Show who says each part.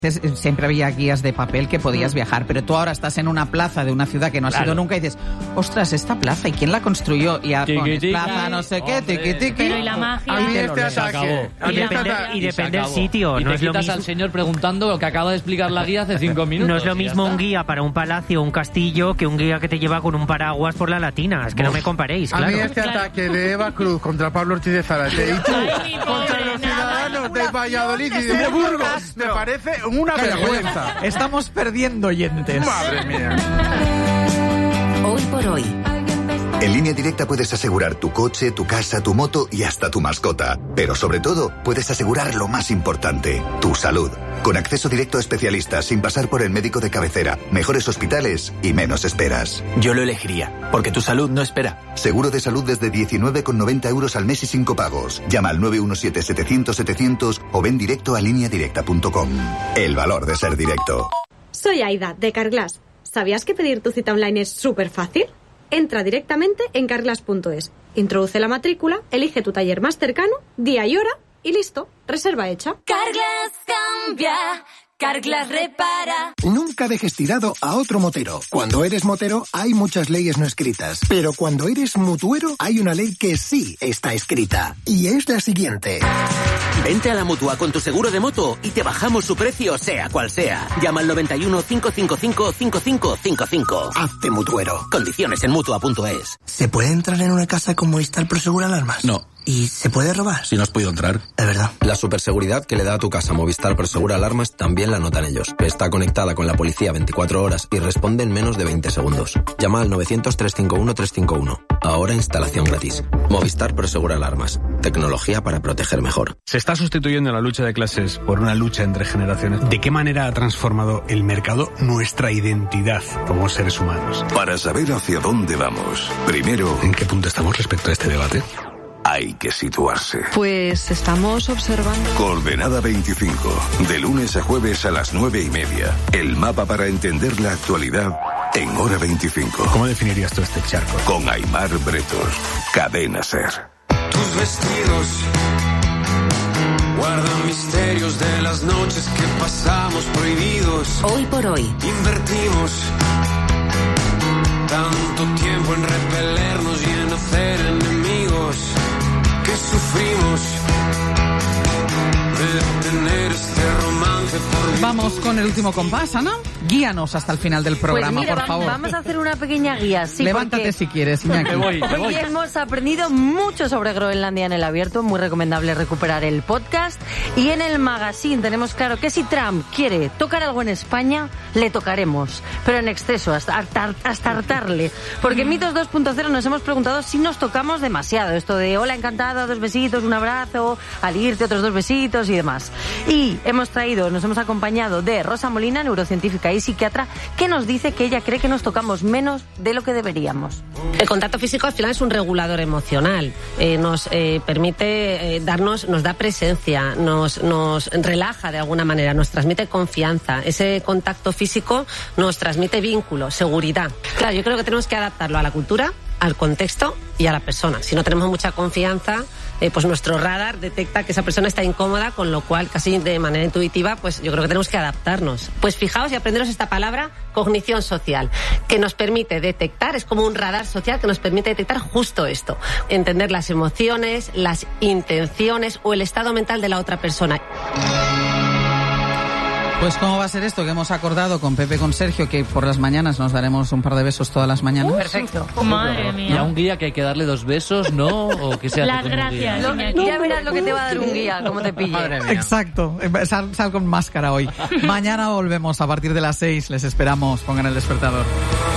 Speaker 1: Siempre había guías de papel que podías viajar, pero tú ahora estás en una plaza de una ciudad que no has ido nunca y dices, ostras, esta plaza, ¿y quién la construyó? Y ya pones plaza no sé qué, tiqui.
Speaker 2: Pero y la magia.
Speaker 3: A mí este ataque.
Speaker 4: Y depende del sitio.
Speaker 5: Y
Speaker 4: no
Speaker 5: te
Speaker 4: es lo
Speaker 5: quitas
Speaker 4: mismo.
Speaker 5: al señor preguntando lo que acaba de explicar la guía hace 5 minutos.
Speaker 4: No es lo mismo un guía para un palacio o un castillo que un guía que te lleva con un paraguas por la Latina. Es que no me comparéis, claro.
Speaker 3: A mí este ataque de Eva Cruz contra Pablo Ortiz de Zárate y tú contra los ciudadanos de Valladolid y de Burgos me parece una vergüenza.
Speaker 1: Estamos perdiendo oyentes.
Speaker 3: Madre mía.
Speaker 6: Hoy por hoy.
Speaker 7: En Línea Directa puedes asegurar tu coche, tu casa, tu moto y hasta tu mascota. Pero sobre todo, puedes asegurar lo más importante, tu salud. Con acceso directo a especialistas, sin pasar por el médico de cabecera, mejores hospitales y menos esperas.
Speaker 8: Yo lo elegiría, porque tu salud no espera.
Speaker 7: Seguro de salud desde 19,90 euros al mes y 5 pagos. Llama al 917-700-700 o ven directo a lineadirecta.com. El valor de ser directo.
Speaker 9: Soy Aida, de Carglass. ¿Sabías que pedir tu cita online es súper fácil? Entra directamente en carglass.es, introduce la matrícula, elige tu taller más cercano, día y hora y listo, reserva hecha.
Speaker 6: Carglass cambia, Carglass repara.
Speaker 10: Nunca dejes tirado a otro motero. Cuando eres motero hay muchas leyes no escritas, pero cuando eres mutuero hay una ley que sí está escrita y es la siguiente.
Speaker 8: Vente a la Mutua con tu seguro de moto y te bajamos su precio sea cual sea. Llama al 91 555 5555.
Speaker 10: Hazte mutuero.
Speaker 8: Condiciones en Mutua.es.
Speaker 11: ¿Se puede entrar en una casa con Movistar Prosegur Alarmas?
Speaker 12: No.
Speaker 11: ¿Y se puede robar?
Speaker 12: Si no has podido entrar.
Speaker 11: De verdad.
Speaker 12: La superseguridad que le da a tu casa Movistar Prosegur Alarmas también la notan ellos. Está conectada con la policía 24 horas y responde en menos de 20 segundos. Llama al 900-351-351. Ahora instalación gratis. Movistar Prosegur Alarmas. Tecnología para proteger mejor.
Speaker 13: Se está sustituyendo la lucha de clases por una lucha entre generaciones. ¿De qué manera ha transformado el mercado nuestra identidad como seres humanos?
Speaker 14: Para saber hacia dónde vamos, primero,
Speaker 13: ¿en qué punto estamos respecto a este debate?
Speaker 14: Hay que situarse.
Speaker 15: Pues estamos observando.
Speaker 14: Coordenada 25, de lunes a jueves a las 9:30. El mapa para entender la actualidad en hora 25.
Speaker 13: ¿Cómo definirías tú este charco?
Speaker 14: Con Aimar Bretos, Cadena Ser.
Speaker 16: Tus vestidos guardan misterios de las noches que pasamos prohibidos.
Speaker 6: Hoy por hoy.
Speaker 16: Invertimos tanto tiempo en repelernos y en hacer enemigos que sufrimos de tener este romance por...
Speaker 1: Vamos con el último compás, Ana. Guíanos hasta el final del programa,
Speaker 2: pues mira,
Speaker 1: por favor.
Speaker 2: Vamos a hacer una pequeña guía. Sí,
Speaker 1: levántate si quieres, Iñaki.
Speaker 5: Hoy
Speaker 2: hemos aprendido mucho sobre Groenlandia en el abierto. Muy recomendable recuperar el podcast. Y en el magazine tenemos claro que si Trump quiere tocar algo en España, le tocaremos. Pero en exceso, hasta hartarle. Porque en Mitos 2.0 nos hemos preguntado si nos tocamos demasiado. Esto de hola, encantada, 2 besitos, un abrazo, al irte otros 2 besitos y demás. Y nos hemos acompañado de Rosa Molina, neurocientífica y psiquiatra, que nos dice que ella cree que nos tocamos menos de lo que deberíamos.
Speaker 17: El contacto físico al final es un regulador emocional. Nos permite nos da presencia, nos relaja de alguna manera, nos transmite confianza. Ese contacto físico nos transmite vínculo, seguridad. Claro, yo creo que tenemos que adaptarlo a la cultura, al contexto y a la persona. Si no tenemos mucha confianza, pues nuestro radar detecta que esa persona está incómoda, con lo cual casi de manera intuitiva, pues yo creo que tenemos que adaptarnos. Pues fijaos y aprenderos esta palabra, cognición social, que nos permite detectar, es como un radar social que nos permite detectar justo esto, entender las emociones, las intenciones o el estado mental de la otra persona.
Speaker 1: Pues ¿cómo va a ser esto que hemos acordado con Pepe, con Sergio, que por las mañanas nos daremos un par de besos todas las mañanas?
Speaker 2: Perfecto.
Speaker 5: Madre mía. ¿Y a un guía que hay que darle 2 besos, no? ¿O que se hace
Speaker 2: las
Speaker 5: con
Speaker 2: gracias.
Speaker 5: Un guía?
Speaker 2: Ya verás lo que te va a dar un guía, cómo te pille.
Speaker 1: Exacto. Sal con máscara hoy. Mañana volvemos a partir de las 6. Les esperamos. Pongan el despertador.